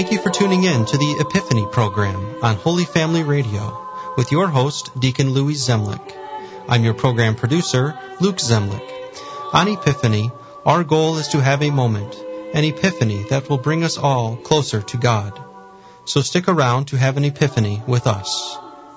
Thank you for tuning in to the Epiphany program on Holy Family Radio with your host, Deacon Louis Zemlich. I'm your program producer, Luke Zemlich. On Epiphany, our goal is to have a moment, an epiphany that will bring us all closer to God. So stick around to have an epiphany with us.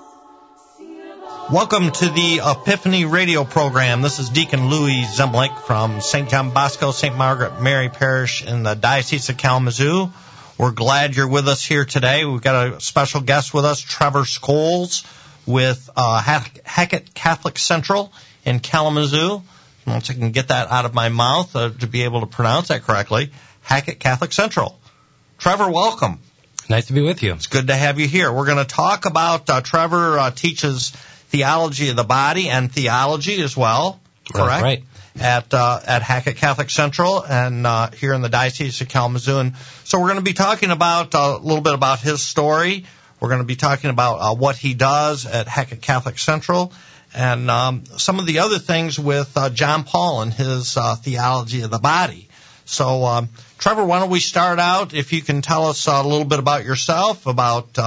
Welcome to the Epiphany radio program. This is Deacon Louis Zemlich from St. John Bosco, St. Margaret Mary Parish in the Diocese of Kalamazoo. We're glad you're with us here today. We've got a special guest with us, Trevor Scholes with Hackett Catholic Central in Kalamazoo. Once I can get that out of my mouth to be able to pronounce that correctly, Hackett Catholic Central. Trevor, welcome. Nice to be with you. It's good to have you here. We're going to talk about, Trevor teaches theology of the body and theology as well, correct? Right. At Hackett Catholic Central and here in the Diocese of Kalamazoo. And so we're going to be talking about a little bit about his story. We're going to be talking about what he does at Hackett Catholic Central and some of the other things with John Paul and his theology of the body. So, Trevor, why don't we start out, if you can tell us a little bit about yourself, about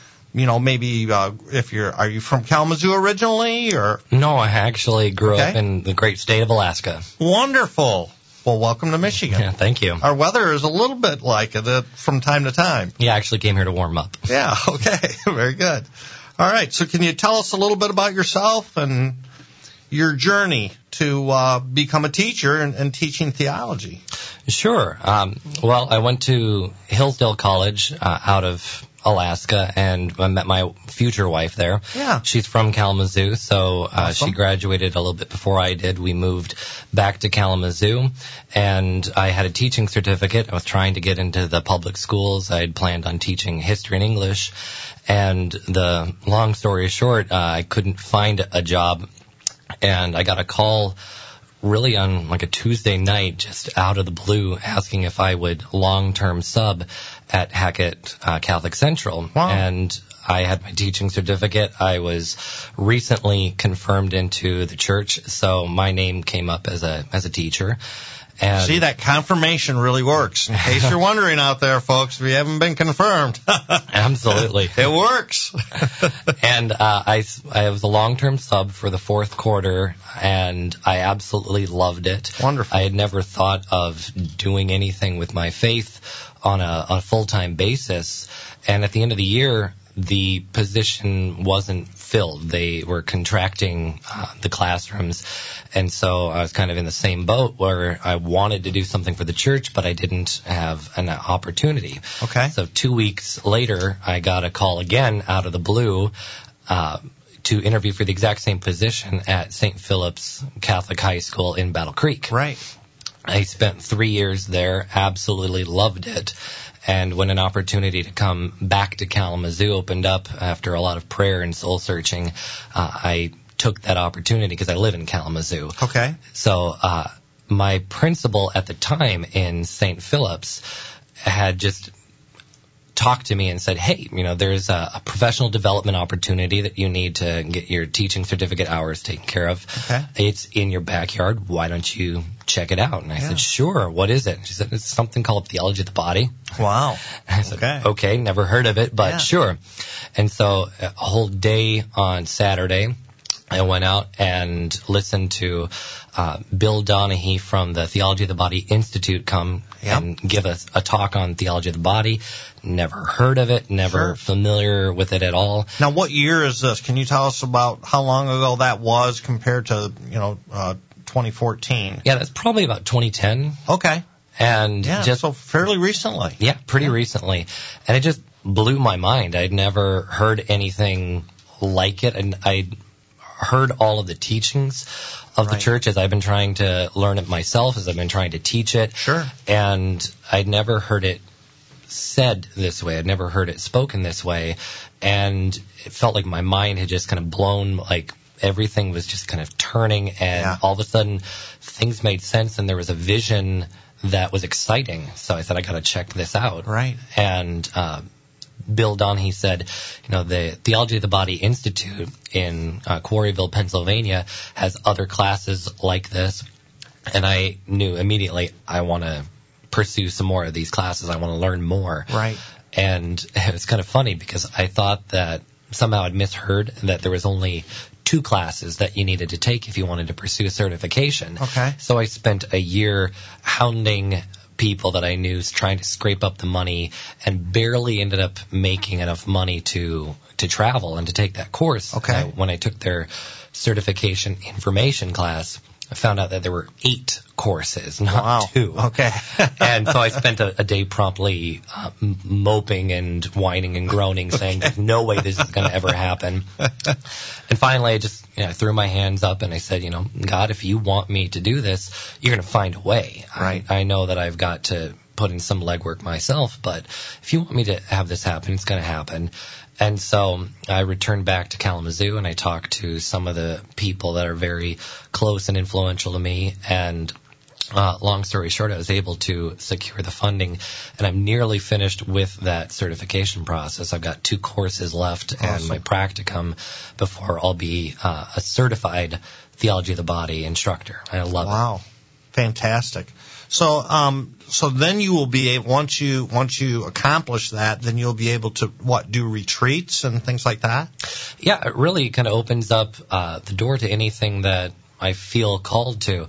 maybe are you from Kalamazoo originally, or? No, I actually grew up in the great state of Alaska. Wonderful. Well, welcome to Michigan. Yeah, thank you. Our weather is a little bit like it from time to time. Yeah, I actually came here to warm up. Yeah, okay. Very good. All right, so can you tell us a little bit about yourself and your journey to become a teacher and teaching theology? Sure. Well, I went to Hillsdale College out of Alaska, and I met my future wife there. Yeah. She's from Kalamazoo, so awesome. She graduated a little bit before I did. We moved back to Kalamazoo, and I had a teaching certificate. I was trying to get into the public schools. I had planned on teaching history and English, and the long story short, I couldn't find a job, and I got a call really on like a Tuesday night, just out of the blue, asking if I would long-term sub at Hackett Catholic Central. Wow. And I had my teaching certificate. I was recently confirmed into the church, so my name came up as a teacher. And see, that confirmation really works. In case you're wondering out there, folks, if you haven't been confirmed. Absolutely. It works. And I was a long-term sub for the fourth quarter, and I absolutely loved it. Wonderful. I had never thought of doing anything with my faith on a full-time basis. And at the end of the year, the position wasn't filled. They were contracting the classrooms. And so I was kind of in the same boat where I wanted to do something for the church, but I didn't have an opportunity. Okay. So 2 weeks later, I got a call again out of the blue to interview for the exact same position at St. Philip's Catholic High School in Battle Creek. Right. I spent 3 years there, absolutely loved it. And when an opportunity to come back to Kalamazoo opened up after a lot of prayer and soul searching, I took that opportunity because I live in Kalamazoo. Okay. So my principal at the time in St. Philip's had just talked to me and said, hey, there's a professional development opportunity that you need to get your teaching certificate hours taken care of. Okay. It's in your backyard. Why don't you check it out? And I said, sure. What is it? She said, it's something called theology of the body. Wow. I said, okay, never heard of it, but sure. And so a whole day on Saturday, I went out and listened to Bill Donahue from the Theology of the Body Institute come and give us a talk on theology of the body. Never heard of it, never familiar with it at all. Now, what year is this? Can you tell us about how long ago that was compared to, 2014? Yeah, that's probably about 2010. Okay. And so fairly recently. Yeah, pretty recently. And it just blew my mind. I'd never heard anything like it, and I'd heard all of the teachings of the church as I've been trying to learn it myself, as I've been trying to teach it. Sure. And I'd never heard it said this way. I'd never heard it spoken this way. And it felt like my mind had just kind of blown, like everything was just kind of turning, and all of a sudden things made sense, and there was a vision that was exciting. So I said, I got to check this out. Right. And Bill Donahue said, the Theology of the Body Institute in Quarryville, Pennsylvania, has other classes like this. And I knew immediately I want to pursue some more of these classes. I want to learn more. Right. And it was kind of funny because I thought that somehow I'd misheard that there was only 2 classes that you needed to take if you wanted to pursue a certification. Okay. So I spent a year hounding people that I knew, trying to scrape up the money, and barely ended up making enough money to travel and to take that course. Okay. When I took their certification information class, I found out that there were 8 courses, not 2. Okay. And so I spent a day promptly moping and whining and groaning, saying there's no way this is going to ever happen. And finally, I just threw my hands up and I said, God, if you want me to do this, you're going to find a way. Right. I know that I've got to put in some legwork myself, but if you want me to have this happen, it's going to happen. And so I returned back to Kalamazoo and I talked to some of the people that are very close and influential to me. And long story short, I was able to secure the funding, and I'm nearly finished with that certification process. I've got 2 courses left and my practicum before I'll be a certified theology of the body instructor. I love it. Wow. Fantastic. So then you will be able, once you accomplish that, then you'll be able to do retreats and things like that? Yeah, it really kind of opens up the door to anything that I feel called to.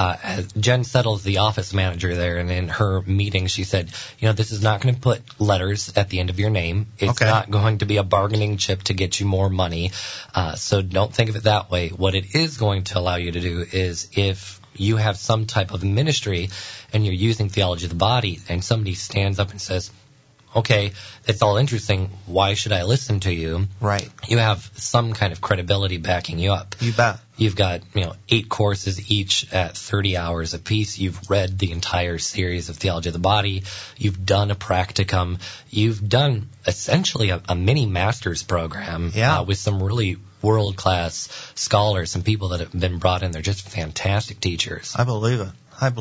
Jen Settle's the office manager there, and in her meeting she said, this is not going to put letters at the end of your name. It's not going to be a bargaining chip to get you more money. So don't think of it that way. What it is going to allow you to do is, if you have some type of ministry and you're using theology of the body and somebody stands up and says, okay, that's all interesting, why should I listen to you? Right. You have some kind of credibility backing you up. You bet. You've got, 8 courses each at 30 hours apiece. You've read the entire series of Theology of the Body. You've done a practicum. You've done essentially a mini master's program with some really world-class scholars and people that have been brought in. They're just fantastic teachers. I believe it.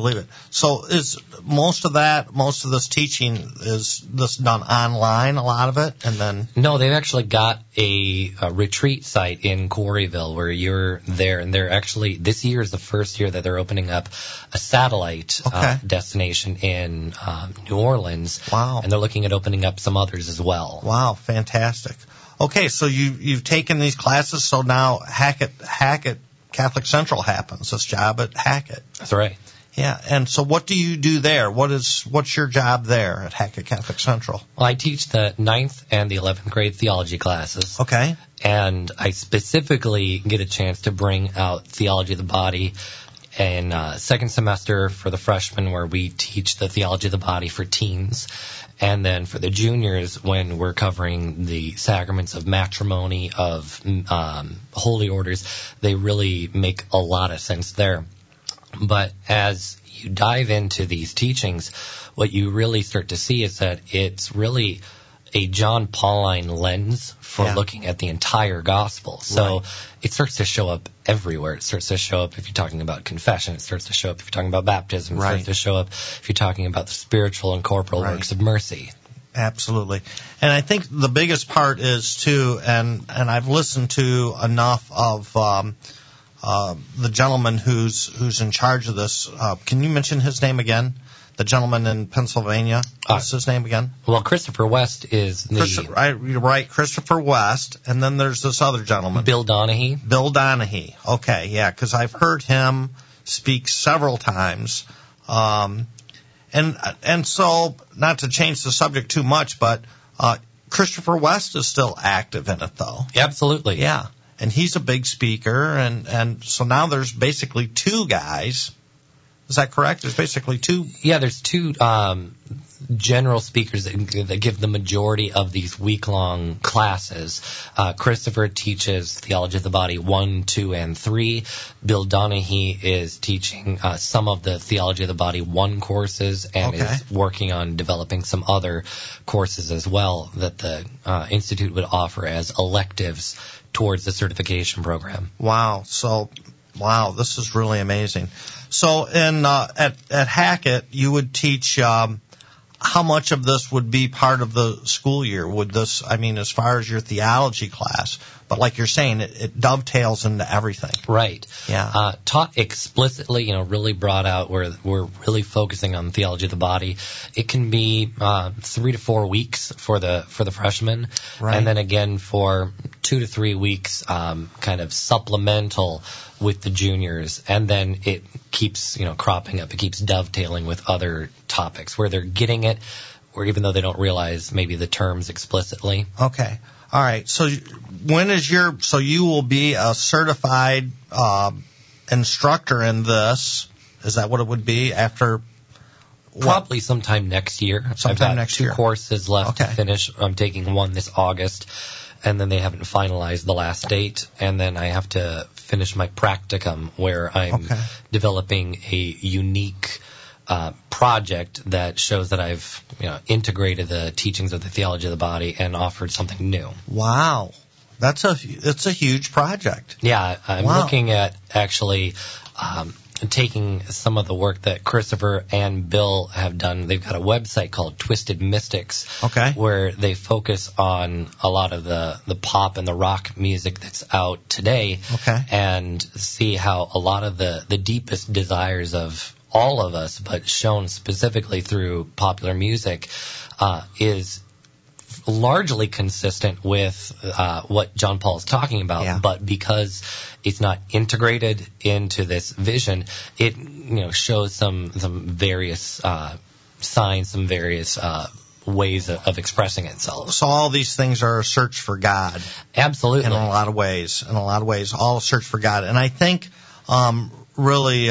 So is most of this teaching, is this done online, a lot of it? And then No, they've actually got a retreat site in Quarryville where you're there, and they're actually, this year is the first year that they're opening up a satellite destination in New Orleans. Wow. And they're looking at opening up some others as well. Wow, fantastic. Okay, so you've taken these classes, so now Hackett Catholic Central happens, this job at Hackett. That's right. Yeah, and so what do you do there? What's your job there at Hackett Catholic Central? Well, I teach the 9th and the 11th grade theology classes. Okay. And I specifically get a chance to bring out theology of the body in second semester for the freshmen, where we teach the theology of the body for teens. And then for the juniors, when we're covering the sacraments of matrimony, of holy orders, they really make a lot of sense there. But as you dive into these teachings, what you really start to see is that it's really a John Pauline lens for looking at the entire gospel. So it starts to show up everywhere. It starts to show up if you're talking about confession. It starts to show up if you're talking about baptism. It starts to show up if you're talking about the spiritual and corporal works of mercy. Absolutely. And I think the biggest part is, too, and I've listened to enough of the gentleman who's in charge of this. Can you mention his name again? The gentleman in Pennsylvania. What's his name again? Well, Christopher West is you're right, Christopher West. And then there's this other gentleman. Bill Donahue. Bill Donahue. Okay, yeah, because I've heard him speak several times. And so, not to change the subject too much, but Christopher West is still active in it, though. Absolutely. Yeah. And he's a big speaker, and so now there's basically 2 guys. Is that correct? There's basically 2. Yeah, there's 2 general speakers that give the majority of these week-long classes. Christopher teaches Theology of the Body 1, 2, and 3. Bill Donahue is teaching some of the Theology of the Body 1 courses and is working on developing some other courses as well that the Institute would offer as electives towards the certification program. Wow. This is really amazing. So at Hackett, you would teach how much of this would be part of the school year? Would this, I mean, as far as your theology class, but like you're saying, it dovetails into everything. Right. Yeah. Taught explicitly, really brought out where we're really focusing on theology of the body. It can be 3 to 4 weeks for the freshmen, Right. and then again for 2 to 3 weeks, kind of supplemental with the juniors, and then it keeps cropping up. It keeps dovetailing with other topics where they're getting it, or even though they don't realize maybe the terms explicitly. Okay. All right. So so you will be a certified instructor in this. Is that what it would be after? Probably sometime next year. I've got 2 courses left to finish. I'm taking one this August, and then they haven't finalized the last date. And then I have to finish my practicum, where I'm developing a unique project that shows that I've integrated the teachings of the theology of the body and offered something new. Wow. It's a huge project. Yeah, I'm looking at actually taking some of the work that Christopher and Bill have done. They've got a website called Twisted Mystics, where they focus on a lot of the pop and the rock music that's out today, and see how a lot of the deepest desires of all of us, but shown specifically through popular music, is largely consistent with what John Paul is talking about, but because it's not integrated into this vision, it shows some various signs, some various ways of expressing itself. So all these things are a search for God. Absolutely. In a lot of ways, all a search for God. And I think really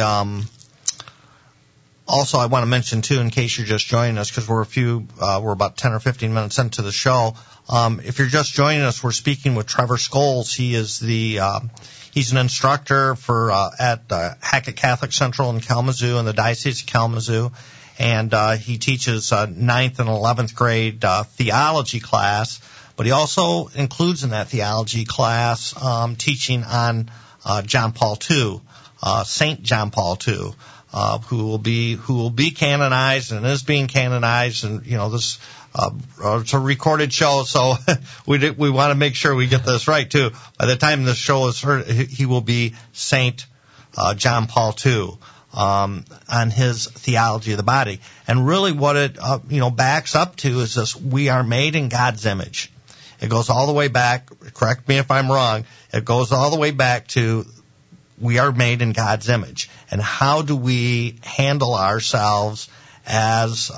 also, I want to mention, too, in case you're just joining us, because we're about 10 or 15 minutes into the show. If you're just joining us, we're speaking with Trevor Scholes. He is he's an instructor at Hackett Catholic Central in Kalamazoo, in the Diocese of Kalamazoo. And he teaches 9th and 11th grade theology class. But he also includes in that theology class teaching on John Paul II, Saint John Paul II. Who will be canonized and is being canonized, and this it's a recorded show, so we want to make sure we get this right too. By the time this show is heard, he will be Saint John Paul II on his theology of the body, and really what it backs up to is this: we are made in God's image. It goes all the way back. Correct me if I'm wrong. It goes all the way back to we are made in God's image. And how do we handle ourselves as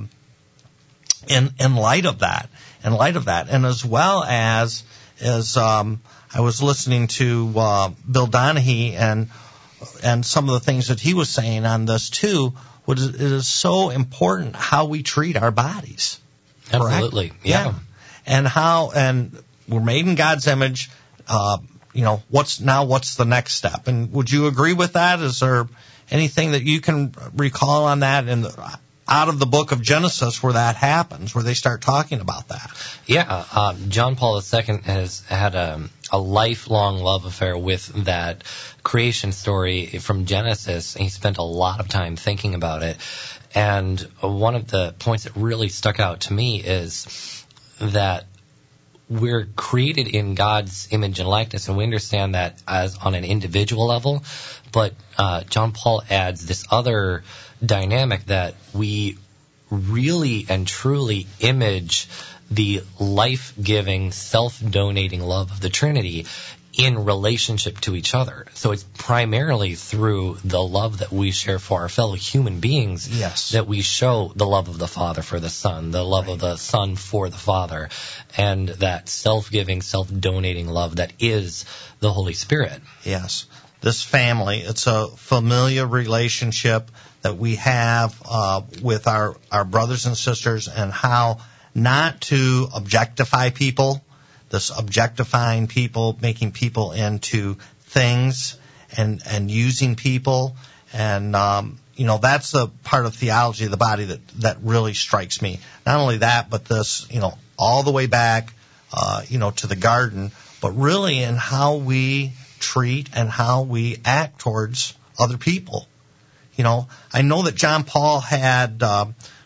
in light of that? And as well as I was listening to Bill Donahue and some of the things that he was saying on this too, it is so important how we treat our bodies. Absolutely. Yeah. And we're made in God's image. What's the next step? And would you agree with that? Is there anything that you can recall on that out of the book of Genesis where that happens, where they start talking about that? Yeah, John Paul II has had a lifelong love affair with that creation story from Genesis. He spent a lot of time thinking about it. And one of the points that really stuck out to me is that we're created in God's image and likeness, and we understand that as on an individual level. But John Paul adds this other dynamic that we really and truly image the life-giving, self-donating love of the Trinity in relationship to each other. So it's primarily through the love that we share for our fellow human beings that we show the love of the Father for the Son, the love of the Son for the Father, and that self-giving, self-donating love that is the Holy Spirit. Yes. This family, it's a familiar relationship that we have with our brothers and sisters, and how not to objectify people, this objectifying people, making people into things and using people. And, that's the part of theology of the body that really strikes me. Not only that, but this, all the way back, to the garden, but really in how we treat and how we act towards other people. I know that John Paul had,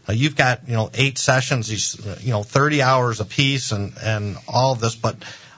Now, you've got, 8 sessions, these, 30 hours apiece and all of this, but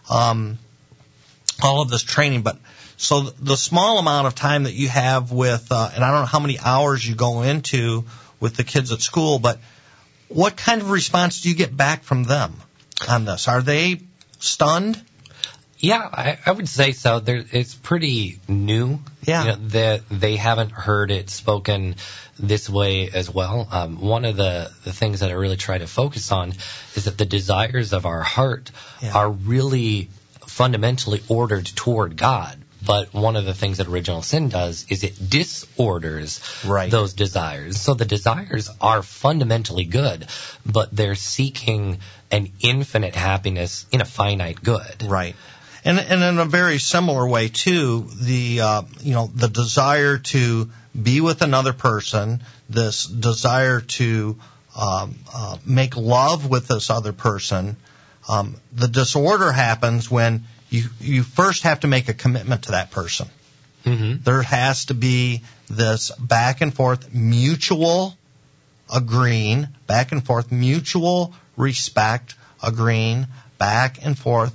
all of this training. But so the small amount of time that you have with, and I don't know how many hours you go into with the kids at school, but what kind of response do you get back from them on this? Are they stunned? Yeah, I would say so. It's pretty new. Yeah. They haven't heard it spoken this way as well. One of the things that I really try to focus on is that the desires of our heart are really fundamentally ordered toward God. But one of the things that original sin does is it disorders those desires. So the desires are fundamentally good, but they're seeking an infinite happiness in a finite good. Right. And in a very similar way too, the desire to be with another person, this desire to make love with this other person, the disorder happens when you first have to make a commitment to that person. Mm-hmm. There has to be this back and forth mutual agreeing, back and forth mutual respect, agreeing, back and forth,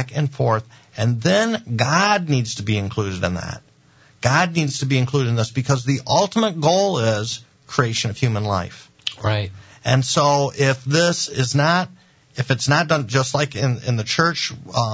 and then God needs to be included in that. God needs to be included in this because the ultimate goal is creation of human life. Right. And so if it's not done just like in the church,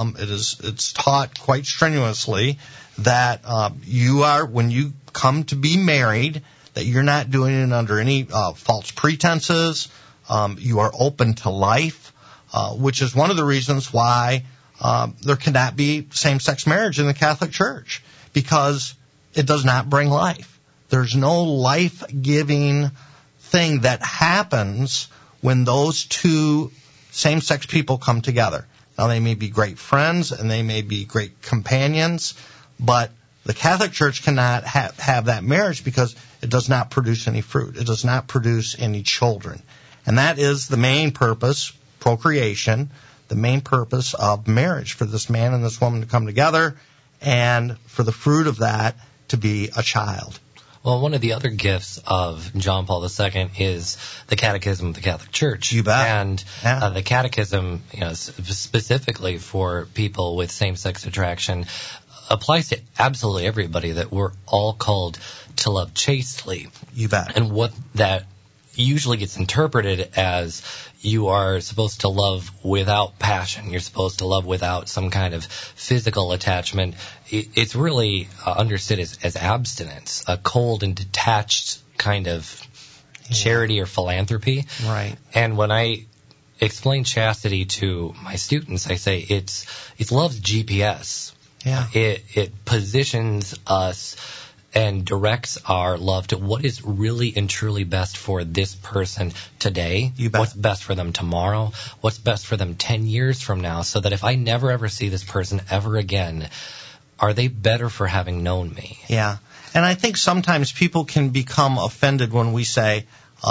it's taught quite strenuously that when you come to be married, that you're not doing it under any false pretenses. You are open to life, which is one of the reasons why there cannot be same-sex marriage in the Catholic Church, because it does not bring life. There's no life-giving thing that happens when those two same-sex people come together. Now, they may be great friends and they may be great companions, but the Catholic Church cannot have that marriage because it does not produce any fruit. It does not produce any children. And that is the main purpose, procreation, the main purpose of marriage, for this man and this woman to come together and for the fruit of that to be a child. Well, one of the other gifts of John Paul II is the Catechism of the Catholic Church. You bet. And the Catechism, specifically for people with same-sex attraction, applies to absolutely everybody, that we're all called to love chastely. You bet. And what that usually gets interpreted as, you are supposed to love without passion. You're supposed to love without some kind of physical attachment. It's really understood as abstinence, a cold and detached kind of charity or philanthropy. Right. And when I explain chastity to my students, I say it's love's GPS. Yeah. It positions us and directs our love to what is really and truly best for this person today, what's best for them tomorrow, what's best for them 10 years from now, so that if I never ever see this person ever again, are they better for having known me? Yeah. And I think sometimes people can become offended when we say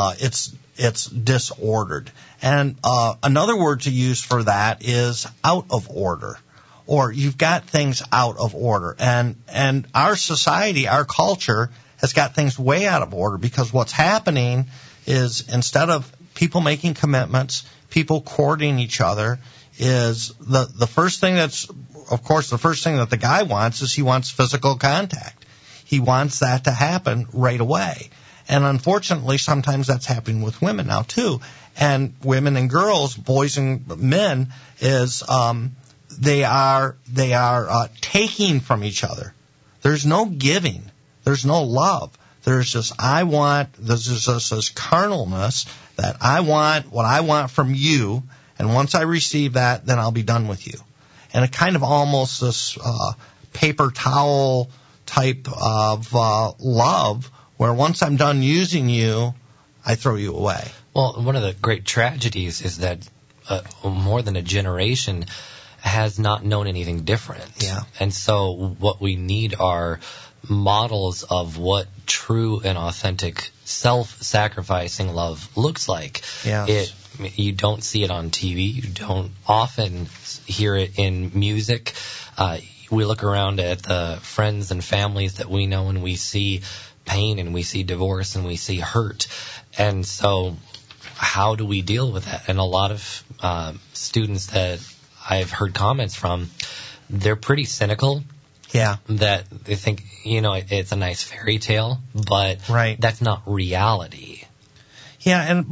it's disordered. And another word to use for that is out of order. Or you've got things out of order. And our society, our culture, has got things way out of order, because what's happening is, instead of people making commitments, people courting each other, is the first thing that the guy wants is he wants physical contact. He wants that to happen right away. And unfortunately, sometimes that's happening with women now too. And women and girls, boys and men, is they are taking from each other. There's no giving. There's no love. There's just there's just this carnalness that I want what I want from you, and once I receive that, then I'll be done with you. And it kind of almost this paper towel type of love, where once I'm done using you, I throw you away. Well, one of the great tragedies is that more than a generation has not known anything different. Yeah. And so what we need are models of what true and authentic self-sacrificing love looks like. Yes. You don't see it on TV. You don't often hear it in music. We look around at the friends and families that we know, and we see pain, and we see divorce, and we see hurt. And so how do we deal with that? And a lot of students that I've heard comments from, they're pretty cynical. Yeah. That they think, it's a nice fairy tale, but that's not reality. Yeah,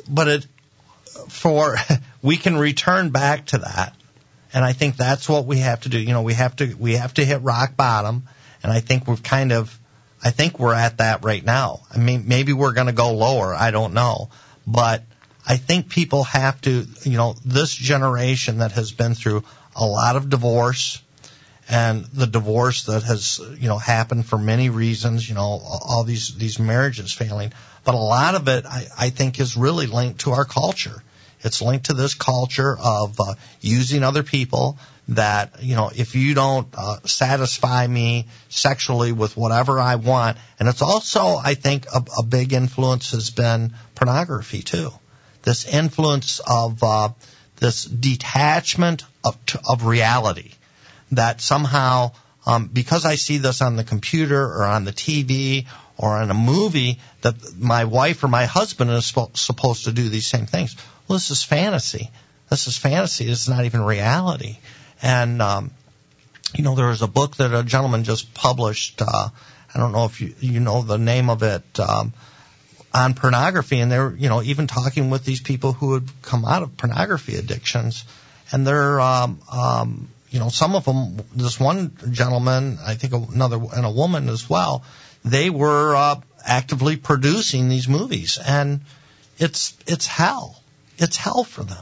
we can return back to that. And I think that's what we have to do. We have to hit rock bottom, and I think we're at that right now. I mean, maybe we're going to go lower, I don't know. But I think people have to, this generation that has been through a lot of divorce, and the divorce that has, happened for many reasons, all these marriages failing. But a lot of it, I think, is really linked to our culture. It's linked to this culture of using other people, that, if you don't satisfy me sexually with whatever I want. And it's also, I think, a big influence has been pornography, too. This influence of this detachment of reality, that somehow, because I see this on the computer or on the TV or on a movie, that my wife or my husband is supposed to do these same things. Well, this is fantasy. This is not even reality. And, there was a book that a gentleman just published, I don't know if you know the name of it, on pornography, and they're, even talking with these people who had come out of pornography addictions, and they're, some of them, this one gentleman, I think another, and a woman as well, they were actively producing these movies, and it's hell. It's hell for them.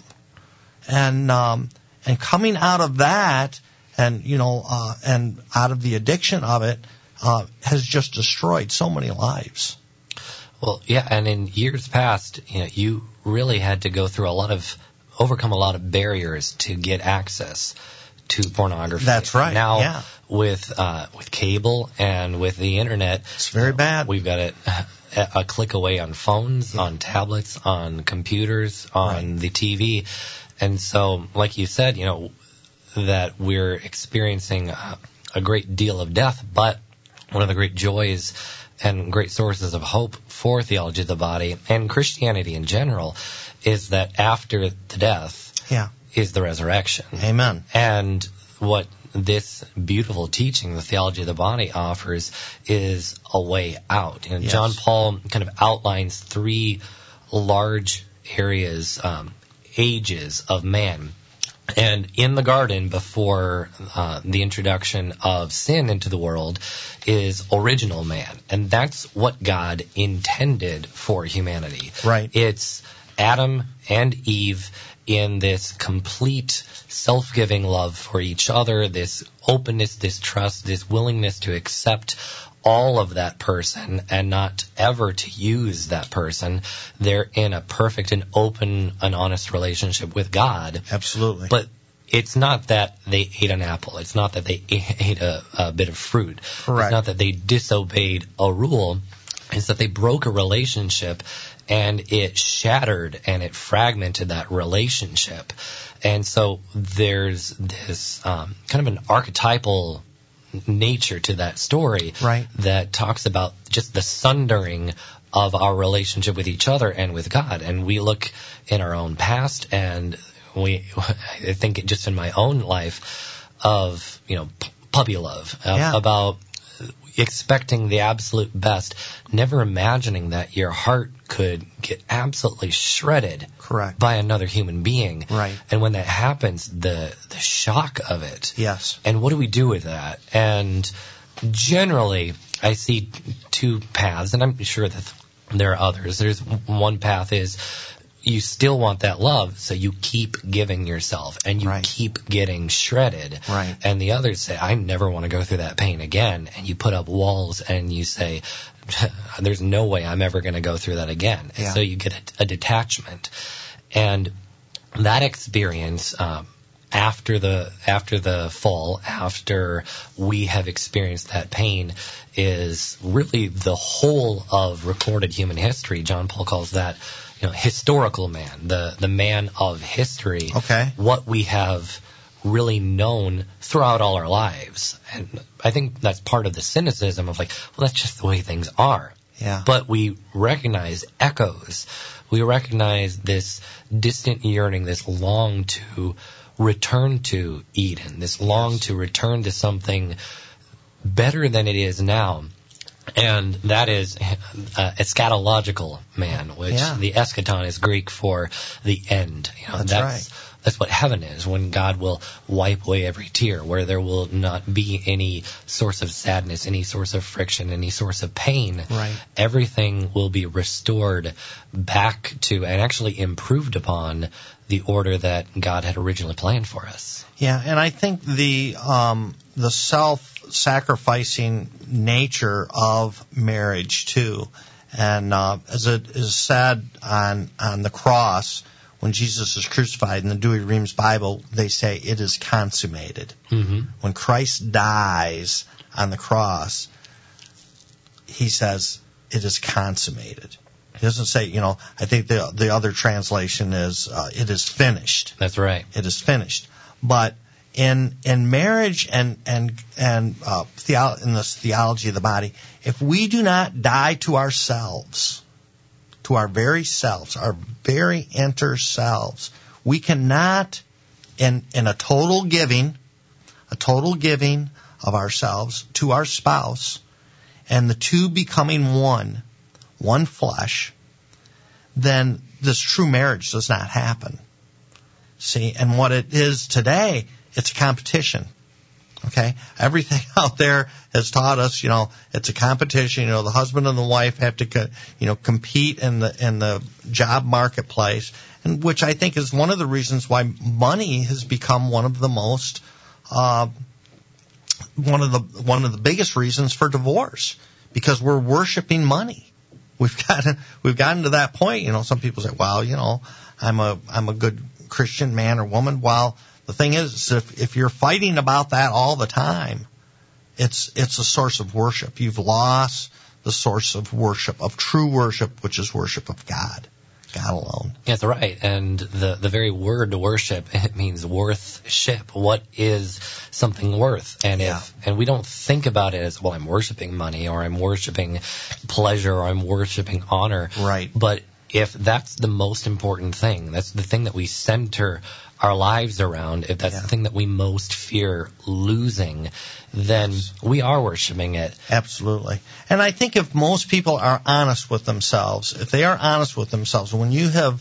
And coming out of that, and and out of the addiction of it, has just destroyed so many lives. Well, yeah, and in years past, you really had to go through overcome a lot of barriers to get access to pornography. That's right. Now, yeah. with cable and with the internet, it's very bad. We've got it a click away on phones, on tablets, on computers, on the TV. And so, like you said, that we're experiencing a great deal of death, but one of the great joys and great sources of hope for theology of the body and Christianity in general is that after the death is the resurrection. Amen. And what this beautiful teaching, the theology of the body, offers is a way out. And John Paul kind of outlines three large areas, ages of man. And in the garden, before the introduction of sin into the world, is original man. And that's what God intended for humanity. Right. It's Adam and Eve in this complete self-giving love for each other, this openness, this trust, this willingness to accept all of that person and not ever to use that person. They're in a perfect and open and honest relationship with God. Absolutely. But it's not that they ate an apple. It's not that they ate a bit of fruit. Correct. It's not that they disobeyed a rule. It's that they broke a relationship and it shattered and it fragmented that relationship. And so there's this kind of an archetypal nature to that story that talks about just the sundering of our relationship with each other and with God. And we look in our own past, and I think just in my own life of, puppy love, about expecting the absolute best, never imagining that your heart could get absolutely shredded by another human being. Right. And when that happens, the shock of it. Yes. And what do we do with that? And generally, I see two paths, and I'm sure that there are others. There's one path is you still want that love, so you keep giving yourself, and you keep getting shredded. Right. And the others say, I never want to go through that pain again. And you put up walls, and you say, there's no way I'm ever going to go through that again. And so you get a detachment. And that experience, after the fall, after we have experienced that pain, is really the whole of recorded human history. John Paul calls that historical man, the man of history. Okay. What we have really known throughout all our lives. And I think that's part of the cynicism of well, that's just the way things are. Yeah. But we recognize echoes. We recognize this distant yearning, this long to return to Eden, this long to return to something better than it is now. And that is eschatological man, which the eschaton is Greek for the end. That's right. That's what heaven is, when God will wipe away every tear, where there will not be any source of sadness, any source of friction, any source of pain. Right. Everything will be restored back to, and actually improved upon, the order that God had originally planned for us. Yeah, and I think the self-sacrificing nature of marriage too, and as it is said on the cross, when Jesus is crucified in the Dewey Reams Bible, they say it is consummated. Mm-hmm. When Christ dies on the cross, he says it is consummated. He doesn't say, I think the other translation is it is finished. That's right. It is finished. But in marriage and in this theology of the body, if we do not die to ourselves, to our very selves, our very inner selves, we cannot, in a total giving of ourselves to our spouse, and the two becoming one flesh, then this true marriage does not happen. See, and what it is today, it's a competition. Okay? Everything out there has taught us, it's a competition. The husband and the wife have to, compete in the job marketplace, and which I think is one of the reasons why money has become one of the most, one of the biggest reasons for divorce, because we're worshiping money. We've gotten to that point. Some people say, well, I'm a good Christian man or woman. Well, the thing is, if you're fighting about that all the time, it's a source of worship. You've lost the source of worship, of true worship, which is worship of God alone. That's right. And the very word worship, it means worth-ship. What is something worth? And and we don't think about it as, well, I'm worshiping money, or I'm worshiping pleasure, or I'm worshiping honor. Right. But if that's the most important thing, that's the thing that we center our lives around, if that's the thing that we most fear losing, then we are worshiping it. Absolutely. And I think if most people are honest with themselves, if they are honest with themselves, when you have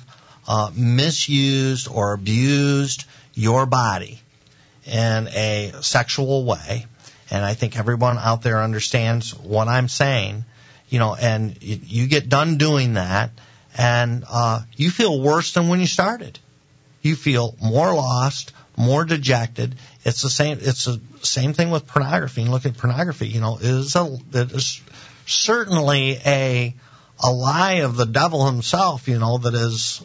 misused or abused your body in a sexual way, and I think everyone out there understands what I'm saying, and you get done doing that, and you feel worse than when you started. You feel more lost, more dejected. It's the same thing with pornography. And look at pornography. It is certainly a lie of the devil himself. That is,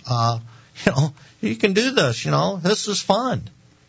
you can do this. This is fun.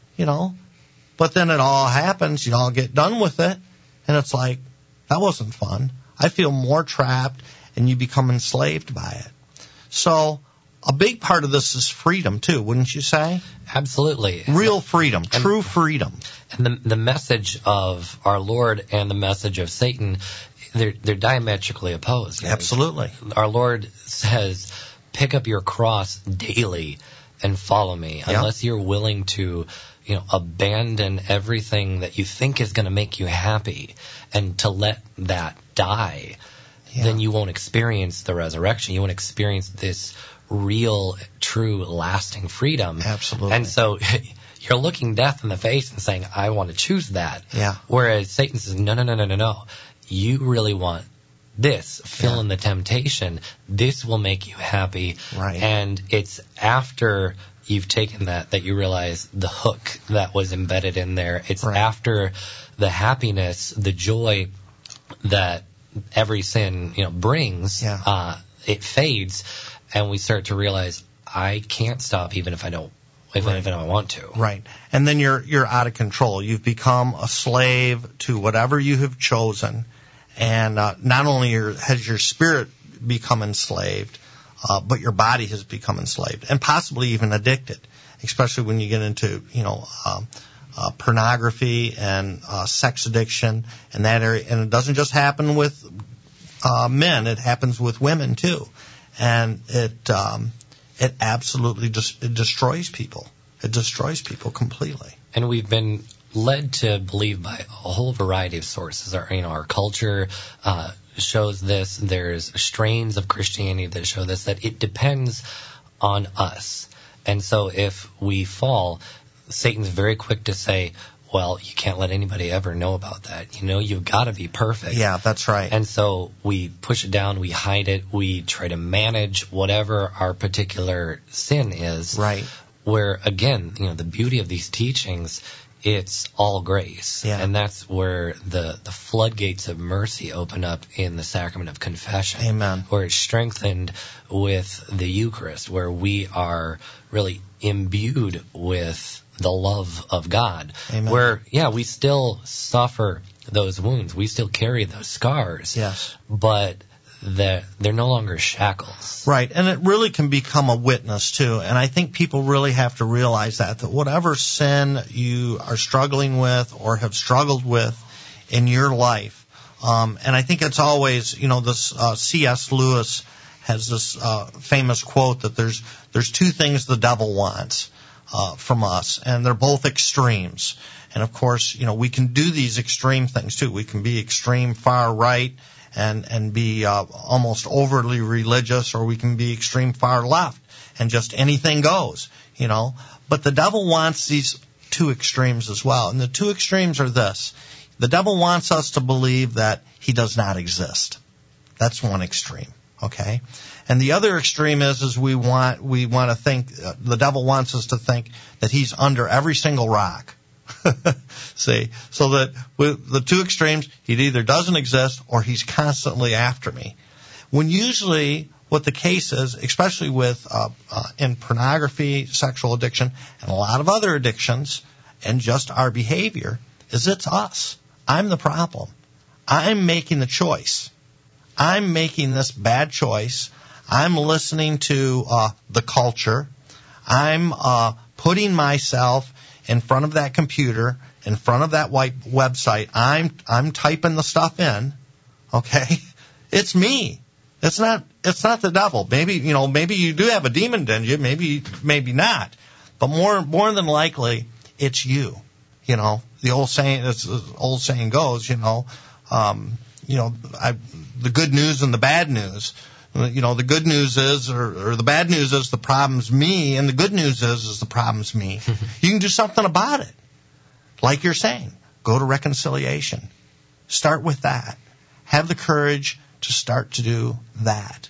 But then it all happens. You all get done with it, and it's like, that wasn't fun. I feel more trapped, and you become enslaved by it. So a big part of this is freedom, too, wouldn't you say? Absolutely. Real freedom, true freedom. And the message of our Lord and the message of Satan, they're diametrically opposed. Absolutely. Our Lord says, pick up your cross daily and follow me. Yeah. Unless you're willing to, abandon everything that you think is going to make you happy and to let that die, then you won't experience the resurrection. You won't experience this real, true, lasting freedom. Absolutely. And so you're looking death in the face and saying, I want to choose that. Yeah. Whereas Satan says, no. You really want this. Fill in the temptation. This will make you happy. Right. And it's after you've taken that you realize the hook that was embedded in there. It's after the happiness, the joy that every sin, brings, it fades, and we start to realize I can't stop even if I don't, even if I don't want to. Right. And then you're out of control. You've become a slave to whatever you have chosen, and not only has your spirit become enslaved, but your body has become enslaved, and possibly even addicted, especially when you get into pornography and sex addiction and that area. And it doesn't just happen with men. It happens with women too, and it absolutely it destroys people. It destroys people completely. And we've been led to believe by a whole variety of sources. Our culture shows this. There's strains of Christianity that show this, that it depends on us. And so if we fall, Satan's very quick to say, well, you can't let anybody ever know about that. You've got to be perfect. Yeah, that's right. And so we push it down, we hide it, we try to manage whatever our particular sin is. Right. Where, again, the beauty of these teachings, it's all grace. Yeah. And that's where the floodgates of mercy open up in the sacrament of confession. Amen. Where it's strengthened with the Eucharist, where we are really imbued with the love of God. Amen. Where, we still suffer those wounds. We still carry those scars. Yes. But they're no longer shackles. Right, and it really can become a witness too. And I think people really have to realize that whatever sin you are struggling with or have struggled with in your life, and I think it's always, this C.S. Lewis has this famous quote that there's two things the devil wants from us, and they're both extremes. And of course, we can do these extreme things too. We can be extreme far right and be almost overly religious, or we can be extreme far left and just anything goes, But the devil wants these two extremes as well. And the two extremes are this. The devil wants us to believe that he does not exist. That's one extreme, okay? And the other extreme is we want to think, the devil wants us to think that he's under every single rock. See, so that with the two extremes, he either doesn't exist or he's constantly after me. When usually what the case is, especially with in pornography, sexual addiction, and a lot of other addictions, and just our behavior, is it's us. I'm the problem. I'm making the choice. I'm making this bad choice. I'm listening to the culture. I'm putting myself in front of that computer, in front of that website. I'm typing the stuff in. Okay, it's me. It's not the devil. Maybe you do have a demon in you. Maybe not. But more than likely, it's you. The old saying goes. The good news and the bad news. The good news is, or the bad news is the problem's me, and the good news is the problem's me. You can do something about it. Like you're saying, go to reconciliation. Start with that. Have the courage to start to do that.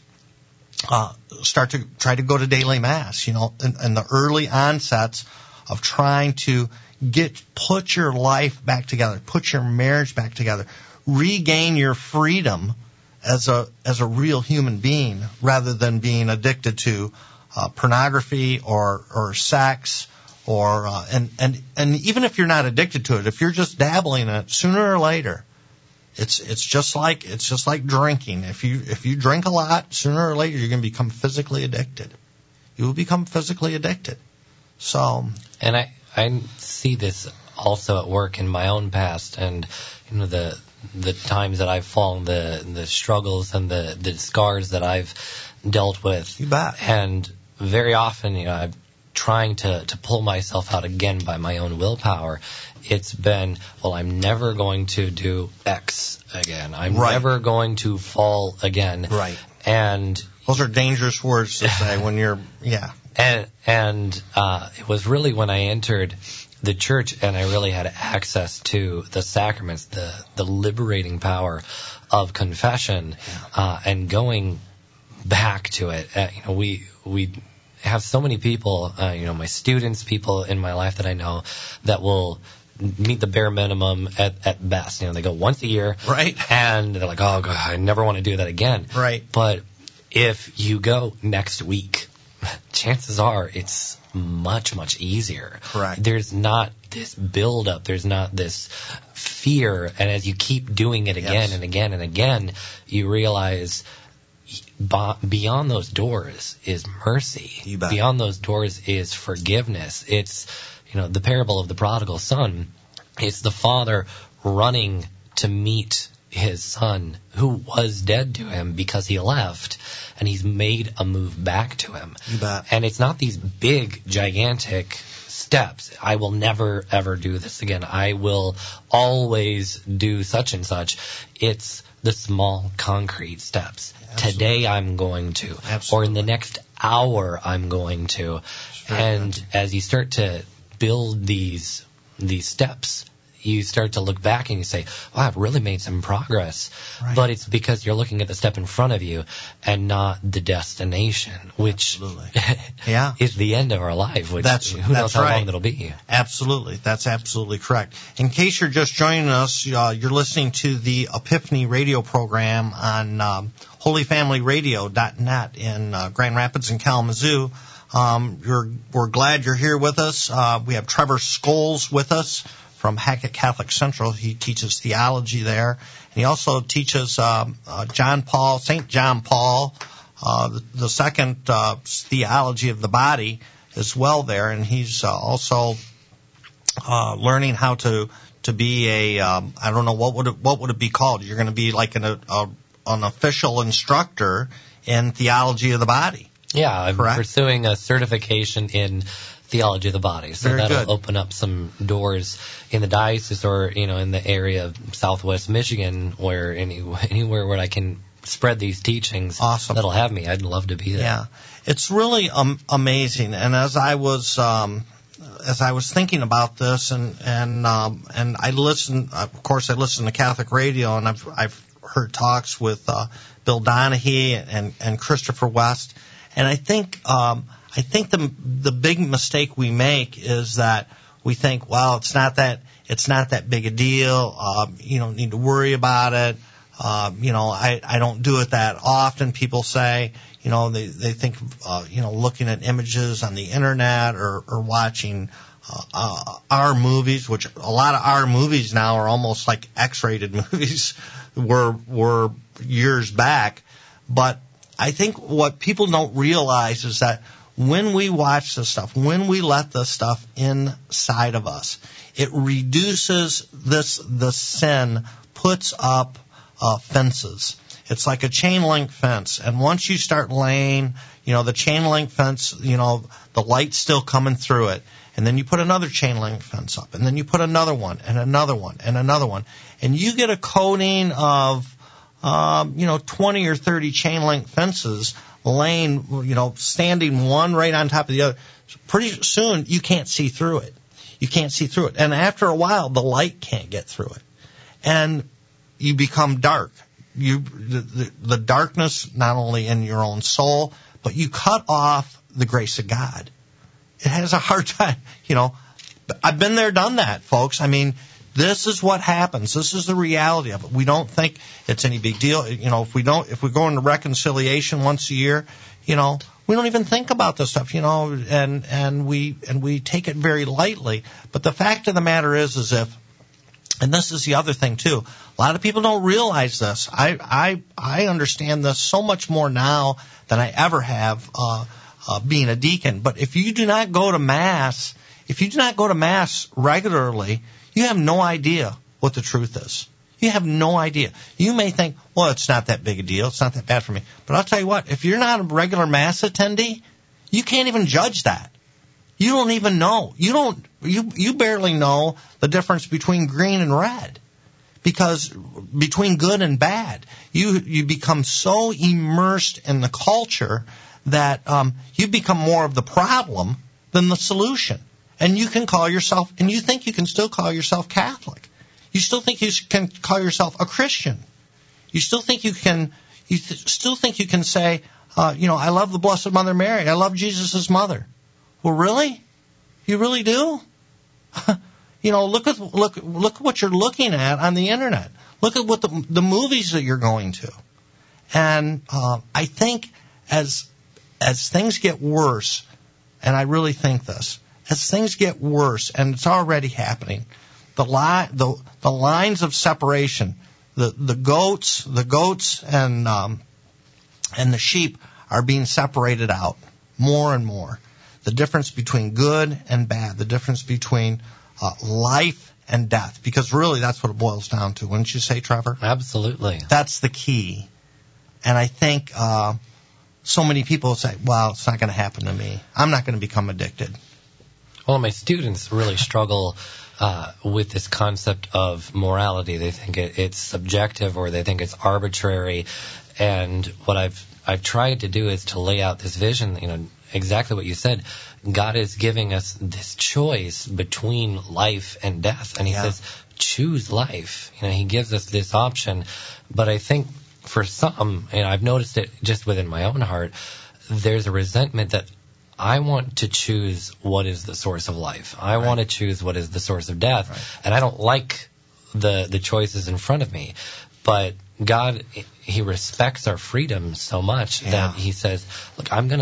Start to try to go to daily mass, in the early onsets of trying to put your life back together, put your marriage back together, regain your freedom as a real human being, rather than being addicted to pornography or sex, or and even if you're not addicted to it, if you're just dabbling in it, sooner or later, it's just like drinking. If you drink a lot, sooner or later you're going to become physically addicted. You will become physically addicted. So, and I see this also at work in my own past, and the times that I've fallen, the struggles and the scars that I've dealt with. You bet. And very often, I'm trying to pull myself out again by my own willpower. It's been, I'm never going to do X again. I'm never going to fall again. Right. And those are dangerous words to say when you're, yeah. And it was really when I entered the church and I really had access to the sacraments, the liberating power of confession, and going back to it. We have so many people, my students, people in my life that I know that will meet the bare minimum at best. They go once a year. Right. And they're like, oh, God, I never want to do that again. Right. But if you go next week, chances are it's much, much easier. Correct. There's not this buildup. There's not this fear. And as you keep doing it again and again and again, you realize beyond those doors is mercy. You bet. Beyond those doors is forgiveness. It's, the parable of the prodigal son. It's the father running to meet his son, who was dead to him because he left, and he's made a move back to him. You bet. And it's not these big, gigantic steps. I will never, ever do this again. I will always do such and such. It's the small, concrete steps. Absolutely. Today I'm going to. Absolutely. Or in the next hour I'm going to. And as you start to build these steps, you start to look back and you say, wow, I've really made some progress. Right. But it's because you're looking at the step in front of you and not the destination, which Yeah. is the end of our life, which who knows how long it'll be. Absolutely. That's absolutely correct. In case you're just joining us, you're listening to the Epiphany radio program on holyfamilyradio.net in Grand Rapids and Kalamazoo. We're glad you're here with us. We have Trevor Scholes with us from Hackett Catholic Central. He teaches theology there. And he also teaches St. John Paul, the second theology of the body as well there. And he's also learning how to be a, I don't know, what would it be called? You're going to be like an official instructor in theology of the body. Yeah, I'm Correct? pursuing a certification in theology of the body. So Very that'll good. open up some doors in the diocese or, in the area of Southwest Michigan where anywhere where I can spread these teachings. Awesome. That'll have me. I'd love to be there. Yeah. It's really amazing. And as I was thinking about this and I listen to Catholic radio, and I've heard talks with Bill Donahue and Christopher West, and I think the big mistake we make is that we think, well, it's not that big a deal. You don't need to worry about it. I don't do it that often. People say, they think, looking at images on the internet or watching our movies, which a lot of our movies now are almost like X-rated movies were years back. But I think what people don't realize is that when we watch this stuff, when we let this stuff inside of us, it reduces the sin, puts up fences. It's like a chain link fence. And once you start laying, the chain link fence, the light's still coming through it. And then you put another chain link fence up. And then you put another one and another one and another one. And you get a coating of, 20 or 30 chain link fences laying, standing one right on top of the other. Pretty soon you can't see through it. You can't see through it. And after a while, the light can't get through it. And you become dark. The darkness, not only in your own soul, but you cut off the grace of God. It has a hard time, I've been there, done that, folks. I mean, this is what happens. This is the reality of it. We don't think it's any big deal. If we go into reconciliation once a year, we don't even think about this stuff, and we take it very lightly. But the fact of the matter is and this is the other thing too, a lot of people don't realize this. I understand this so much more now than I ever have, being a deacon. But if you do not go to Mass regularly, you have no idea what the truth is. You have no idea. You may think, well, it's not that big a deal. It's not that bad for me. But I'll tell you what, if you're not a regular Mass attendee, you can't even judge that. You don't even know. You barely know the difference between green and red. Because between good and bad, you become so immersed in the culture that you become more of the problem than the solution. And you can you think you can still call yourself Catholic. You still think you can call yourself a Christian. You still think you can say, I love the Blessed Mother Mary. I love Jesus' mother. Well, really? You really do? Look at what you're looking at on the internet. Look at what the movies that you're going to. And I think as things get worse, and I really think this, as things get worse, and it's already happening, the lines of separation, the goats and the sheep are being separated out more and more. The difference between good and bad, the difference between life and death, because really that's what it boils down to. Wouldn't you say, Trevor? Absolutely. That's the key. And I think so many people say, well, it's not going to happen to me. I'm not going to become addicted. Well, my students really struggle with this concept of morality. They think it's subjective, or they think it's arbitrary. And what I've tried to do is to lay out this vision, exactly what you said. God is giving us this choice between life and death. And he says, choose life. He gives us this option. But I think for some, I've noticed it just within my own heart, there's a resentment that I want to choose what is the source of life. I want to choose what is the source of death. Right. And I don't like the choices in front of me. But God, he respects our freedom so much that he says, look, I'm going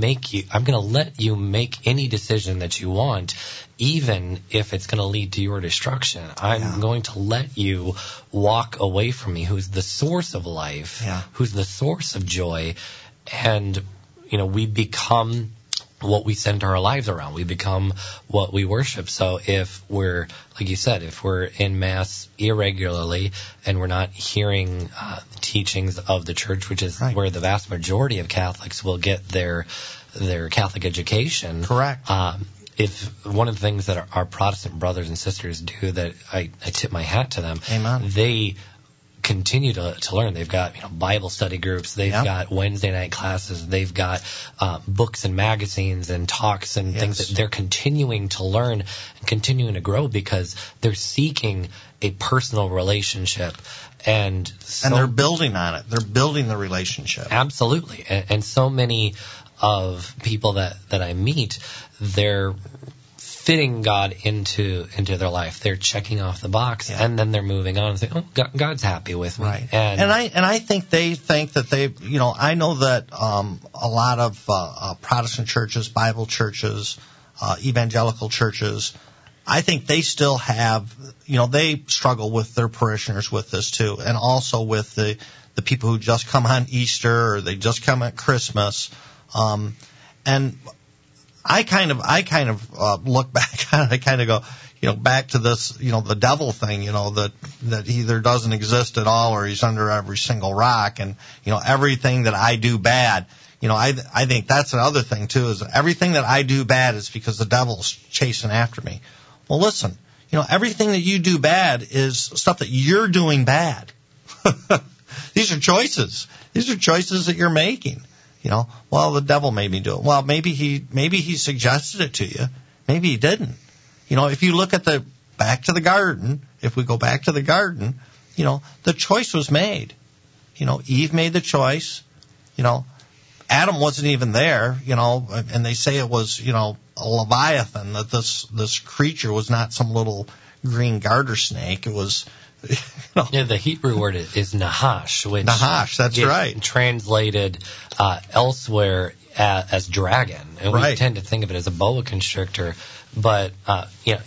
to let you make any decision that you want, even if it's going to lead to your destruction. I'm going to let you walk away from me, who's the source of life, who's the source of joy. And, we become what we center our lives around. We become what we worship. So if we're, like you said, if we're in Mass irregularly and we're not hearing teachings of the church, which is where the vast majority of Catholics will get their Catholic education. Correct. If one of the things that our Protestant brothers and sisters do that I tip my hat to them, Amen. They continue to learn. They've got Bible study groups. They've got Wednesday night classes. They've got books and magazines and talks and things that they're continuing to learn and continuing to grow because they're seeking a personal relationship. And they're building on it. They're building the relationship. Absolutely. And so many of people that I meet, they're fitting God into their life. They're checking off the box, and then they're moving on and saying, "Oh, God's happy with me." Right. And I think they think that they, I know that a lot of Protestant churches, Bible churches, evangelical churches, I think they still have, they struggle with their parishioners with this too, and also with the people who just come on Easter or they just come at Christmas, and I kind of look back on it. I kind of go, back to this, the devil thing, that he either doesn't exist at all or he's under every single rock, and everything that I do bad. I think that's another thing too, is everything that I do bad is because the devil's chasing after me. Well, listen, everything that you do bad is stuff that you're doing bad. These are choices. These are choices that you're making. Well, the devil made me do it. Well, maybe he suggested it to you. Maybe he didn't. If you look at back to the garden, if we go back to the garden, the choice was made. Eve made the choice. Adam wasn't even there, and they say it was, a Leviathan, that this creature was not some little green garter snake. It was, the Hebrew word is Nahash, which Nahash, that's right. Translated elsewhere as dragon, and we tend to think of it as a boa constrictor. But I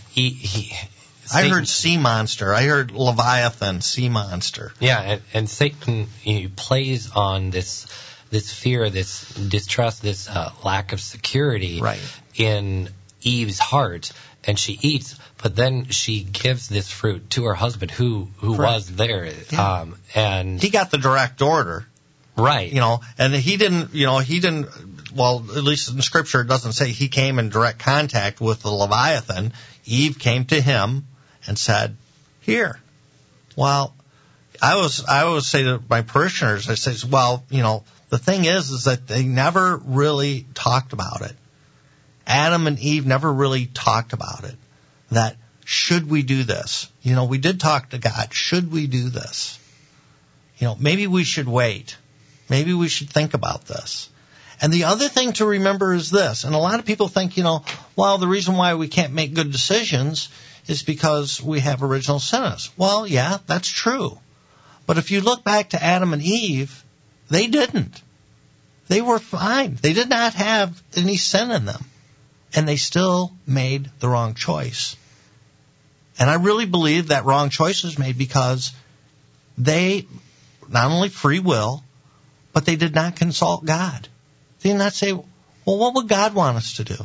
heard sea monster. I heard Leviathan, sea monster. Yeah, and Satan plays on this fear, this distrust, this lack of security in Eve's heart. And she eats, but then she gives this fruit to her husband who was there. Yeah. And he got the direct order. Right. And he didn't, well, at least in Scripture it doesn't say he came in direct contact with the Leviathan. Eve came to him and said, "Here." Well, I always say to my parishioners, I say, well, the thing is that they never really talked about it. Adam and Eve never really talked about it. That, should we do this? We did talk to God. Should we do this? Maybe we should wait. Maybe we should think about this. And the other thing to remember is this, and a lot of people think, well, the reason why we can't make good decisions is because we have original sins. Well, yeah, that's true. But if you look back to Adam and Eve, they didn't. They were fine. They did not have any sin in them. And they still made the wrong choice. And I really believe that wrong choice was made because they not only free will, but they did not consult God. They did not say, well, what would God want us to do?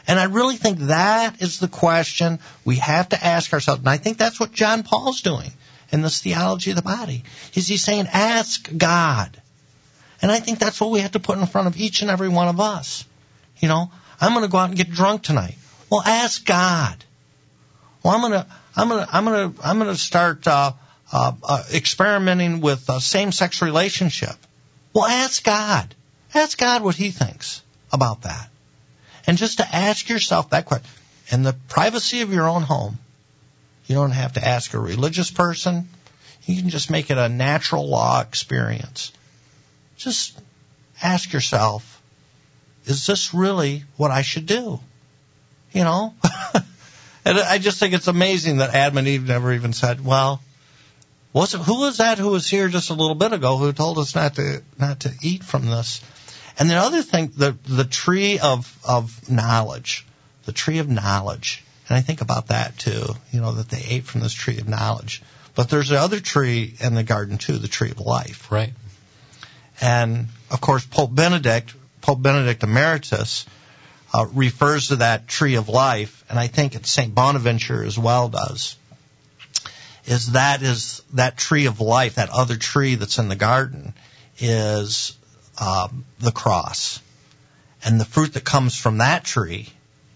And I really think that is the question we have to ask ourselves. And I think that's what John Paul's doing in this theology of the body. Is he's saying, ask God. And I think that's what we have to put in front of each and every one of us. You know, I'm going to go out and get drunk tonight. Well, ask God. Well, I'm going to start experimenting with same-sex relationship. Well, ask God. Ask God what He thinks about that. And just to ask yourself that question. In the privacy of your own home, you don't have to ask a religious person. You can just make it a natural law experience. Just ask yourself, is this really what I should do? You know? And I just think it's amazing that Adam and Eve never even said, well, who was that who was here just a little bit ago who told us not to eat from this? And the other thing, the tree of knowledge, the tree of knowledge. And I think about that too, you know, that they ate from this tree of knowledge. But there's the other tree in the garden too, the tree of life. Right. And of course, Pope Benedict Emeritus, refers to that tree of life, and I think it's St. Bonaventure as well does, is that tree of life, that other tree that's in the garden, is the cross. And the fruit that comes from that tree,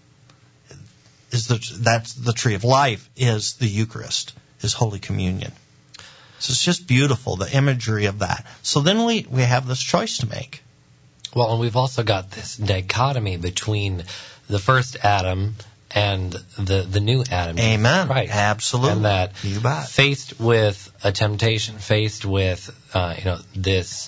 that's the tree of life, is the Eucharist, is Holy Communion. So it's just beautiful, the imagery of that. So then we have this choice to make. Well, and we've also got this dichotomy between the first Adam and the new Adam. Amen. Right. Absolutely. And that you bet. Faced with a temptation, faced with this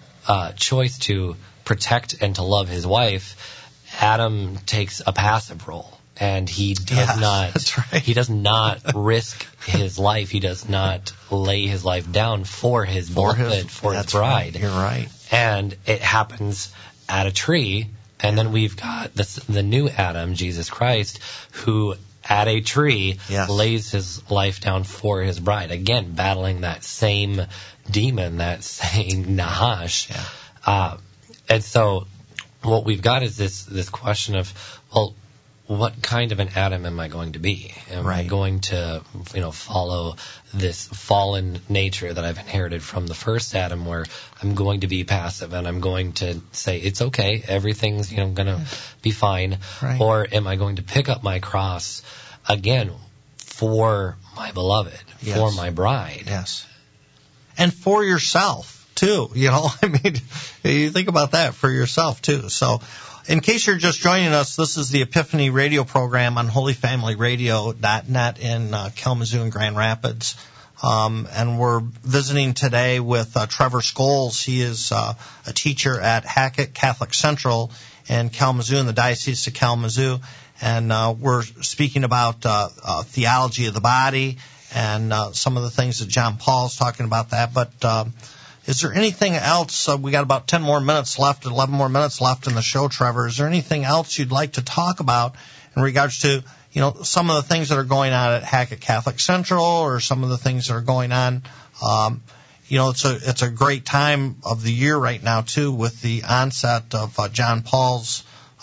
choice to protect and to love his wife, Adam takes a passive role. And he does not. That's right. He does not risk his life. He does not lay his life down for his beloved, for his bride. Right. You're right. And it happens at a tree. And then we've got the new Adam, Jesus Christ, who at a tree lays his life down for his bride. Again, battling that same demon, that same Nahash. Yeah. And so what we've got is this question of, well, what kind of an Adam am I going to be? Am I going to, follow this fallen nature that I've inherited from the first Adam, where I'm going to be passive and I'm going to say, it's okay, everything's, going to be fine? Right. Or am I going to pick up my cross again for my beloved, for my bride? Yes. And for yourself, too. I mean, you think about that for yourself, too. So, in case you're just joining us, this is the Epiphany radio program on holyfamilyradio.net in Kalamazoo and Grand Rapids. And we're visiting today with Trevor Scholes. He is a teacher at Hackett Catholic Central in Kalamazoo, in the Diocese of Kalamazoo. And we're speaking about theology of the body and some of the things that John Paul's talking about that. But is there anything else? We got about 10 more minutes left, 11 more minutes left in the show, Trevor. Is there anything else you'd like to talk about in regards to, some of the things that are going on at Hackett Catholic Central, or some of the things that are going on? It's a great time of the year right now, too, with the onset of John Paul's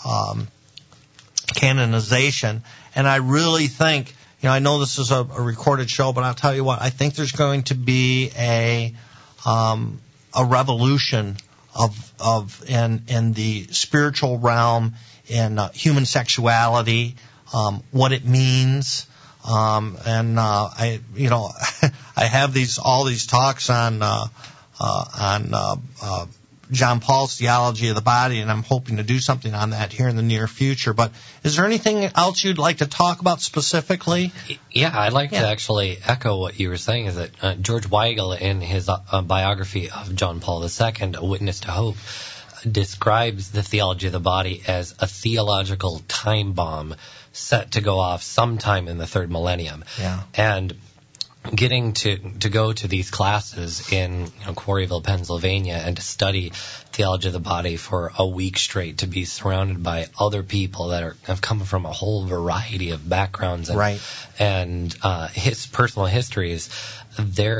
canonization. And I really think, I know this is a recorded show, but I'll tell you what, I think there's going to be a revolution in the spiritual realm, in human sexuality, what it means, and I have all these talks on John Paul's theology of the body, and I'm hoping to do something on that here in the near future. But is there anything else you'd like to talk about specifically? Yeah, I'd like to actually echo what you were saying, is that George Weigel, in his biography of John Paul II, A Witness to Hope, describes the theology of the body as a theological time bomb set to go off sometime in the third millennium. Yeah. And getting to go to these classes in Quarryville, Pennsylvania, and to study theology of the body for a week straight, to be surrounded by other people that have come from a whole variety of backgrounds and his personal histories, there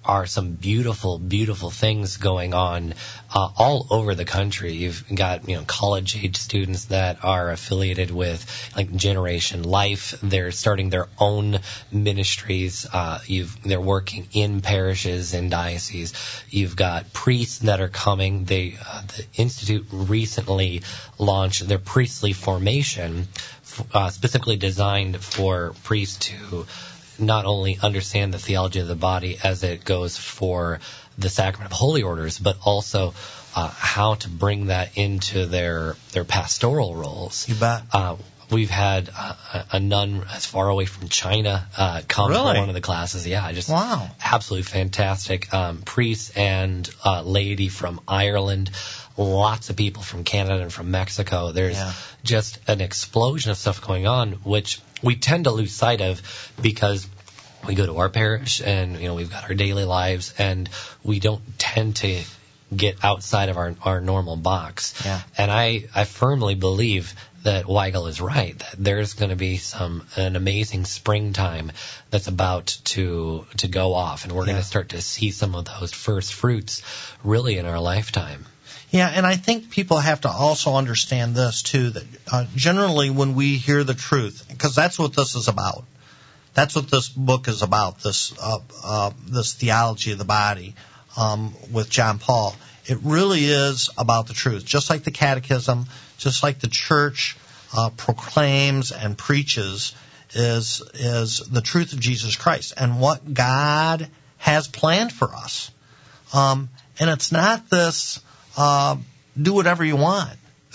are some beautiful, beautiful things going on all over the country. You've got, college-age students that are affiliated with like Generation Life. They're starting their own ministries. They're working in parishes and dioceses. You've got priests that are coming. The Institute recently launched their priestly formation, specifically designed for priests to not only understand the theology of the body as it goes for the sacrament of holy orders, but also how to bring that into their pastoral roles. You bet. We've had a nun as far away from China come Really? for one of the classes. Yeah, Wow. Absolutely fantastic. Priest and lady from Ireland. Lots of people from Canada and from Mexico. There's just an explosion of stuff going on, which we tend to lose sight of because we go to our parish and, we've got our daily lives and we don't tend to get outside of our normal box. Yeah. And I firmly believe that Weigel is right, that there's going to be an amazing springtime that's about to go off, and we're going to start to see some of those first fruits really in our lifetime. Yeah, and I think people have to also understand this, too, that generally when we hear the truth, because that's what this is about. That's what this book is about, this theology of the body with John Paul. It really is about the truth. Just like the Catechism, just like the Church proclaims and preaches, is the truth of Jesus Christ and what God has planned for us. And it's not this do whatever you want.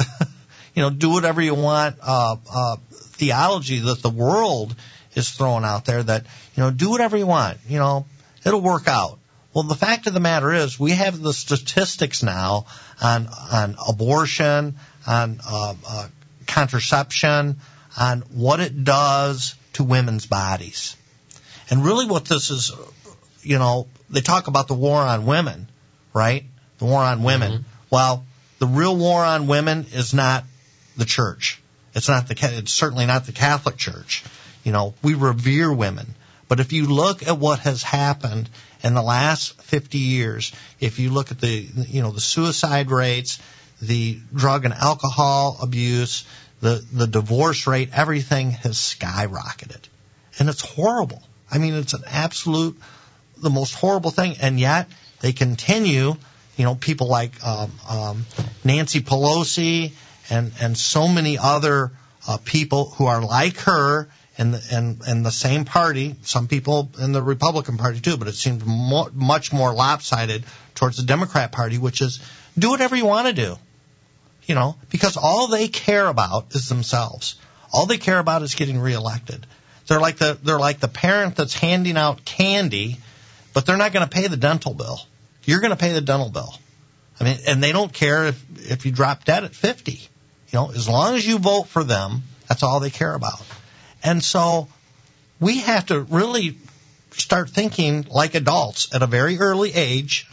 Do whatever you want theology that the world is throwing out there that, do whatever you want. It'll work out. Well, the fact of the matter is we have the statistics now on abortion, on contraception, on what it does to women's bodies. And really what this is, they talk about the war on women, right? The war on women. Mm-hmm. Well, the real war on women is not the church. It's certainly not the Catholic Church. We revere women. But if you look at what has happened in the last 50 years, if you look at the suicide rates, the drug and alcohol abuse, the divorce rate, everything has skyrocketed. And it's horrible. I mean, it's the most horrible thing. And yet they continue, people like Nancy Pelosi and so many other people who are like her in the same party, some people in the Republican Party too, but it seems much more lopsided towards the Democrat Party, which is do whatever you want to do, because all they care about is themselves. All they care about is getting reelected. They're like the parent that's handing out candy, but they're not going to pay the dental bill. You're going to pay the dental bill. I mean, and they don't care if you drop dead at 50. As long as you vote for them, that's all they care about. And so we have to really start thinking like adults at a very early age.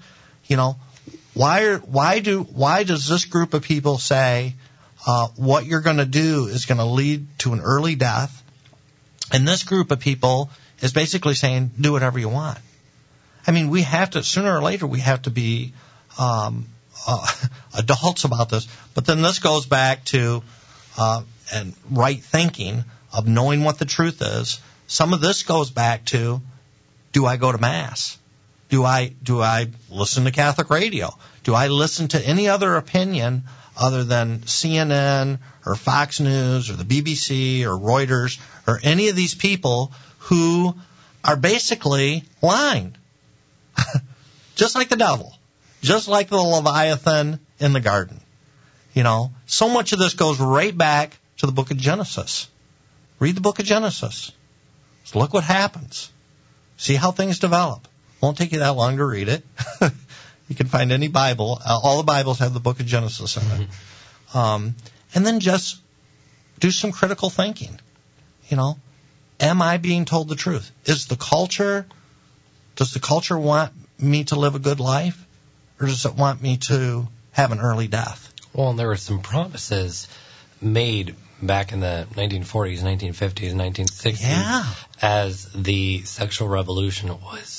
Why does this group of people say what you're going to do is going to lead to an early death? And this group of people is basically saying, do whatever you want. I mean, we have to, sooner or later, we have to be adults about this. But then this goes back to and right thinking of knowing what the truth is. Some of this goes back to, do I go to Mass? Do I listen to Catholic radio? Do I listen to any other opinion other than CNN or Fox News or the BBC or Reuters or any of these people who are basically lying? Just like the devil. Just like the Leviathan in the garden. So much of this goes right back to the book of Genesis. Read the book of Genesis. So look what happens. See how things develop. Won't take you that long to read it. You can find any Bible. All the Bibles have the book of Genesis in it. And then just do some critical thinking. Am I being told the truth? Does the culture want me to live a good life? Or does it want me to have an early death? Well, and there were some promises made back in the 1940s, 1950s, 1960s, as the sexual revolution was